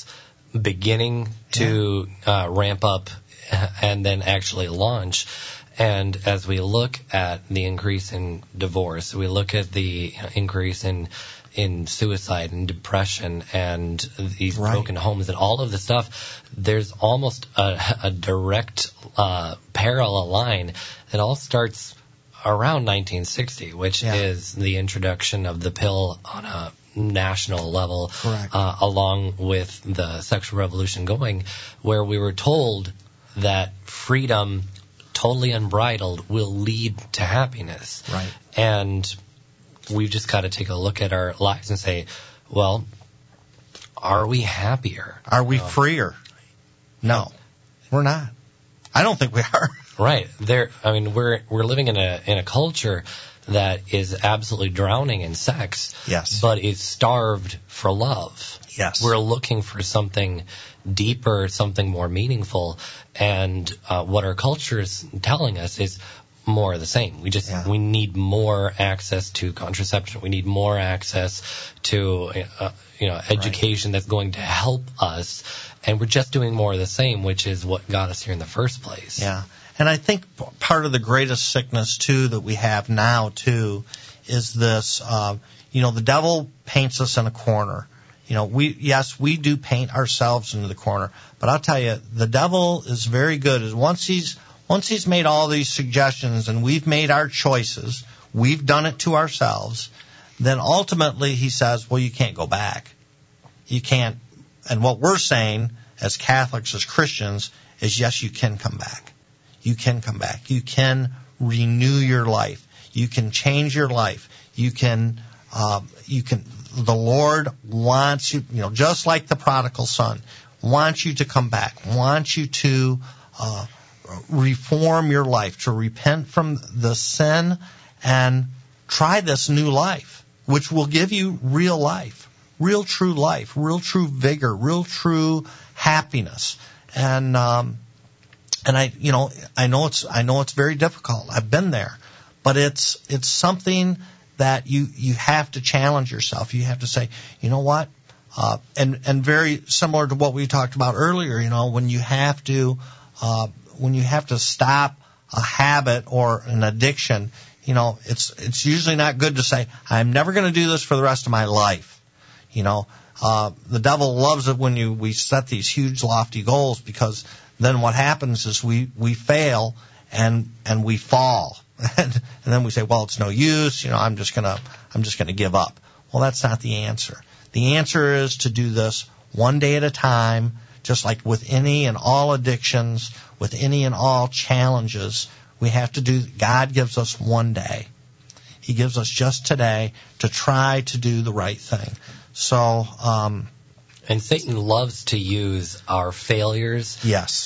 beginning to ramp up and then actually launch. And as we look at the increase in divorce, we look at the increase in suicide and depression and these broken homes and all of the stuff, there's almost a direct parallel line. It all starts around 1960, which is the introduction of the pill on a national level, along with the sexual revolution going, where we were told that freedom, totally unbridled, will lead to happiness. Right. And we've just got to take a look at our lives and say, well, are we happier? Are we freer? No, we're not. I don't think we are. Right. We're living in a culture that is absolutely drowning in sex. Yes. But is starved for love. Yes. We're looking for something deeper, something more meaningful, and what our culture is telling us is more of the same. We need more access to contraception. We need more access to education that's going to help us, and we're just doing more of the same, which is what got us here in the first place. Yeah. And I think part of the greatest sickness too that we have now too is this. The devil paints us in a corner. We do paint ourselves into the corner, but I'll tell you, the devil is very good. Once he's made all these suggestions and we've made our choices, we've done it to ourselves, then ultimately he says, well, you can't go back. You can't. And what we're saying as Catholics, as Christians, is yes, you can come back. You can come back. You can renew your life. You can change your life. The Lord wants you, just like the prodigal son, wants you to come back, wants you to reform your life, to repent from the sin and try this new life, which will give you real life, real true life, real true vigor, real true happiness. And I know it's very difficult. I've been there, but it's something that you have to challenge yourself. You have to say, you know what? And very similar to what we talked about earlier, when you have to stop a habit or an addiction, it's usually not good to say, I'm never going to do this for the rest of my life. The devil loves it when we set these huge lofty goals, because then what happens is we fail and we fall. And then we say, well, it's no use, I'm just gonna give up. Well, that's not the answer. The answer is to do this one day at a time, just like with any and all addictions, with any and all challenges. We have to do, God gives us one day. He gives us just today to try to do the right thing. So, and Satan loves to use our failures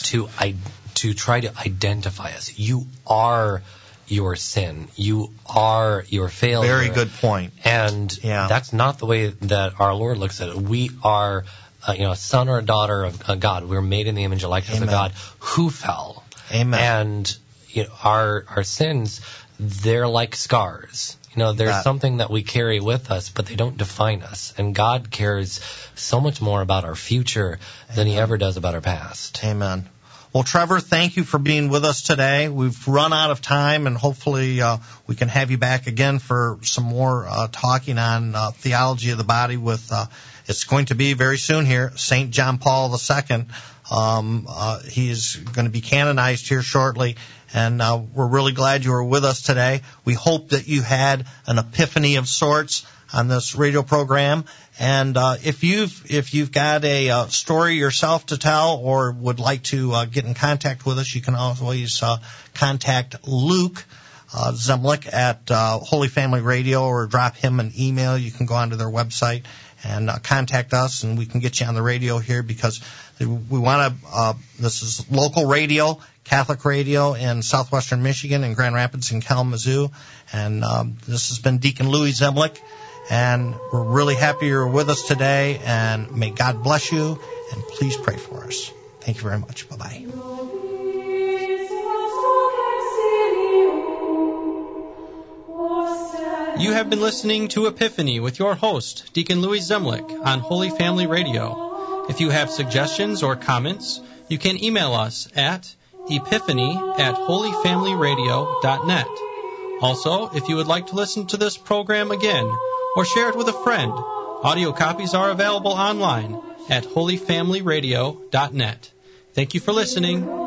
to try to identify us. You are your sin. You are your failure. Very good point. And that's not the way that our Lord looks at it. We are a son or a daughter of God. We're made in the image and likeness of God who fell. Amen. And our sins, they're like scars. There's something that we carry with us, but they don't define us. And God cares so much more about our future than He ever does about our past. Amen. Well, Trevor, thank you for being with us today. We've run out of time, and hopefully we can have you back again for some more talking on theology of the body with, it's going to be very soon here, St. John Paul II. He is going to be canonized here shortly, and we're really glad you were with us today. We hope that you had an epiphany of sorts on this radio program. And if you've got a story yourself to tell or would like to get in contact with us, you can always contact Luke Zemlick at Holy Family Radio, or drop him an email. You can go onto their website and contact us, and we can get you on the radio here, because we want to, this is local radio, Catholic radio in southwestern Michigan, in Grand Rapids and Kalamazoo. And this has been Deacon Louis Zemlick, and we're really happy you're with us today, and may God bless you, and please pray for us. Thank you very much. Bye-bye. You have been listening to Epiphany with your host, Deacon Louis Zemlick, on Holy Family Radio. If you have suggestions or comments, you can email us at epiphany@holyfamilyradio.net. Also, if you would like to listen to this program again or share it with a friend, audio copies are available online at holyfamilyradio.net. Thank you for listening.